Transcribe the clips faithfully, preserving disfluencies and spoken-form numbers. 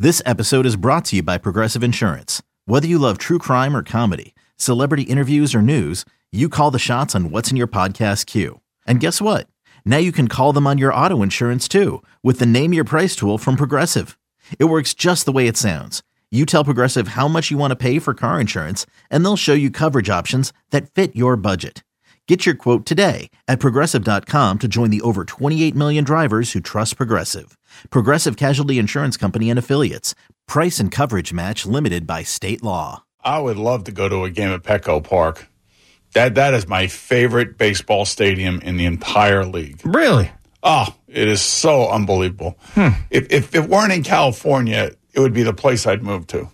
This episode is brought to you by Progressive Insurance. Whether you love true crime or comedy, celebrity interviews or news, you call the shots on what's in your podcast queue. And guess what? Now you can call them on your auto insurance too with the Name Your Price tool from Progressive. It works just the way it sounds. You tell Progressive how much you want to pay for car insurance, and they'll show you coverage options that fit your budget. Get your quote today at Progressive dot com to join the over twenty-eight million drivers who trust Progressive. Progressive Casualty Insurance Company and Affiliates. Price and coverage match limited by state law. I would love to go to a game at Petco Park. That That is my favorite baseball stadium in the entire league. Really? Oh, it is so unbelievable. Hmm. If, if it weren't in California, it would be the place I'd move to.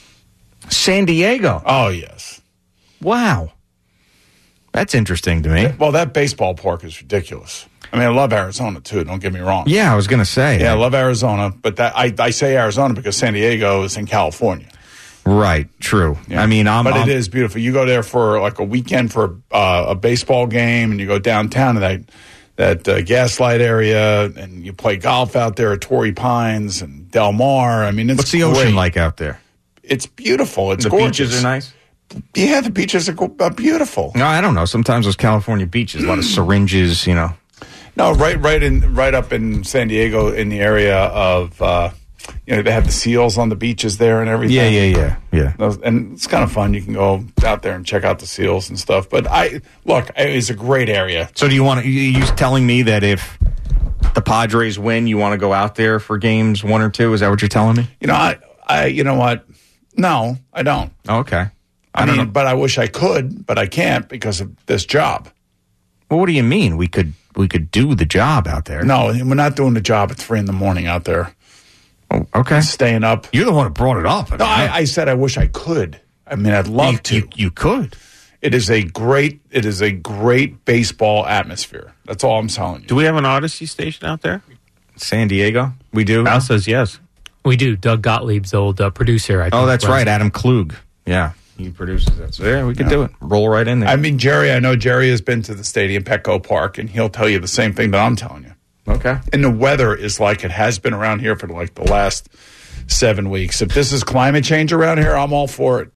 San Diego? Oh, yes. Wow. That's interesting to me. Well, that baseball park is ridiculous. I mean, I love Arizona, too. Don't get me wrong. Yeah, I was going to say. Yeah, I love Arizona. But that I, I say Arizona because San Diego is in California. Right, true. Yeah. I mean, I'm... But I'm, it is beautiful. You go there for like a weekend for uh, a baseball game, and you go downtown to that that uh, Gaslight area, and you play golf out there at Torrey Pines and Del Mar. I mean, it's What's the great. ocean like out there? It's beautiful. It's the gorgeous. beaches are nice? Yeah, the beaches are go- uh, beautiful. No, I don't know. Sometimes those California beaches, a lot of syringes, you know. No, right, right in, right up in San Diego, in the area of, uh, you know, they have the seals on the beaches there and everything. Yeah, yeah, yeah, yeah. Those, and it's kind of fun. You can go out there and check out the seals and stuff. But I look, it's a great area. So, do you want to? You telling me that if the Padres win, you want to go out there for games one or two? Is that what you're telling me? You know, I, I, you know what? No, I don't. Oh, okay. I, I, don't mean, know. but I wish I could, but I can't because of this job. Well, what do you mean? We could we could do the job out there. No, we're not doing the job at three in the morning out there. Oh, okay. Staying up. You're the one who brought it up. I No, mean, I, I said I wish I could. I mean, I'd love you, to. You, you could. It is a great. It is a great baseball atmosphere. That's all I'm telling you. Do we have an Odyssey station out there? San Diego? We do? Al says yes. We do. Doug Gottlieb's old uh, producer, I think. Oh, that's runs right. it. Adam Klug. Yeah. He produces that. So, yeah, we could Yeah. do it. Roll right in there. I mean, Jerry. I know Jerry has been to the stadium, Petco Park, and he'll tell you the same thing that I'm telling you. Okay. And the weather is like it has been around here for like the last seven weeks. If this is climate change around here, I'm all for it.